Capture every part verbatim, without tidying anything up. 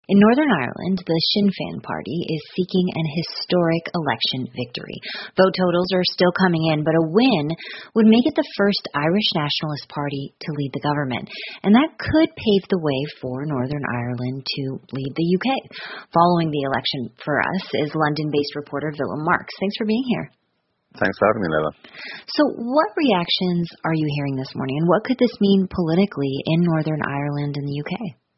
In Northern Ireland, the Sinn Féin party is seeking an historic election victory. Vote totals are still coming in, but a win would make it the first Irish nationalist party to lead the government. And that could pave the way for Northern Ireland to lead the U K. Following the election for us is London-based reporter Willem Marks. Thanks for being here. Thanks for having me, Leila. So what reactions are you hearing this morning, and what could this mean politically in Northern Ireland and the U K?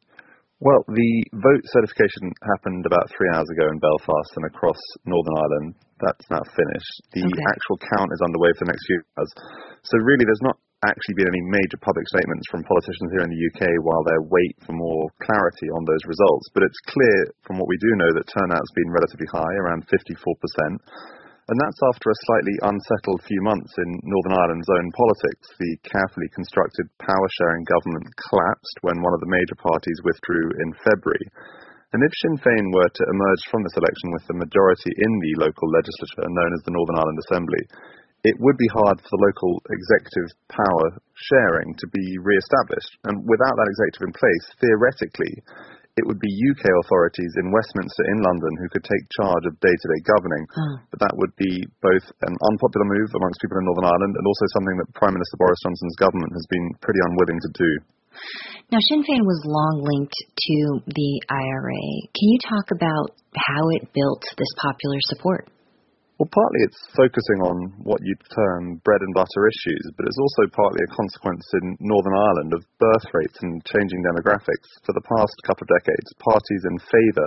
Well, the vote certification happened about three hours ago in Belfast and across Northern Ireland. That's now finished. The okay. actual count is underway for the next few hours. So really, there's not actually been any major public statements from politicians here in the U K while they wait for more clarity on those results. But it's clear from what we do know that turnout's been relatively high, around fifty-four percent. And that's after a slightly unsettled few months in Northern Ireland's own politics. The carefully constructed power-sharing government collapsed when one of the major parties withdrew in February. And if Sinn Féin were to emerge from this election with a majority in the local legislature, known as the Northern Ireland Assembly, it would be hard for the local executive power sharing to be re-established. And without that executive in place, theoretically, it would be U K authorities in Westminster in London who could take charge of day-to-day governing. Oh. But that would be both an unpopular move amongst people in Northern Ireland and also something that Prime Minister Boris Johnson's government has been pretty unwilling to do. Now, Sinn Féin was long linked to the I R A. Can you talk about how it built this popular support? Well, partly it's focusing on what you'd term bread and butter issues, but it's also partly a consequence in Northern Ireland of birth rates and changing demographics. For the past couple of decades, parties in favour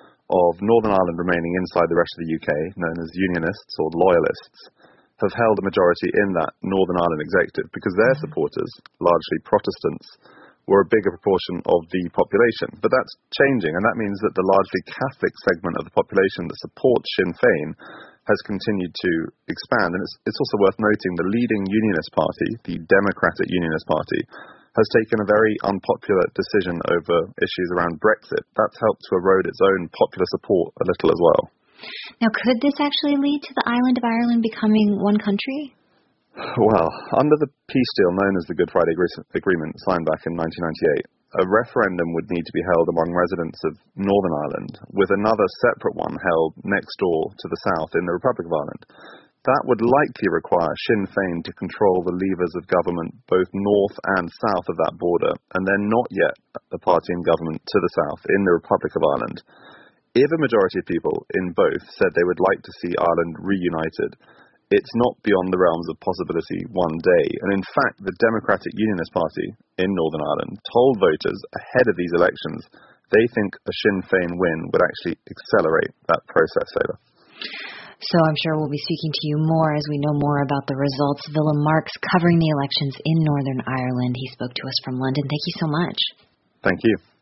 of Northern Ireland remaining inside the rest of the U K, known as unionists or loyalists, have held a majority in that Northern Ireland executive because their supporters, largely Protestants, were a bigger proportion of the population. But that's changing, and that means that the largely Catholic segment of the population that supports Sinn Féin has continued to expand. And it's, it's also worth noting the leading unionist party, the Democratic Unionist Party, has taken a very unpopular decision over issues around Brexit. That's helped to erode its own popular support a little as well. Now, could this actually lead to the island of Ireland becoming one country? Well, under the peace deal known as the Good Friday Agreement signed back in nineteen ninety-eight, a referendum would need to be held among residents of Northern Ireland, with another separate one held next door to the south in the Republic of Ireland. That would likely require Sinn Féin to control the levers of government both north and south of that border, and they're not yet a party in government to the south in the Republic of Ireland. If a majority of people in both said they would like to see Ireland reunited, it's not beyond the realms of possibility one day. And in fact, the Democratic Unionist Party in Northern Ireland told voters ahead of these elections they think a Sinn Féin win would actually accelerate that process, Leila. So I'm sure we'll be speaking to you more as we know more about the results. Willem Marks covering the elections in Northern Ireland. He spoke to us from London. Thank you so much. Thank you.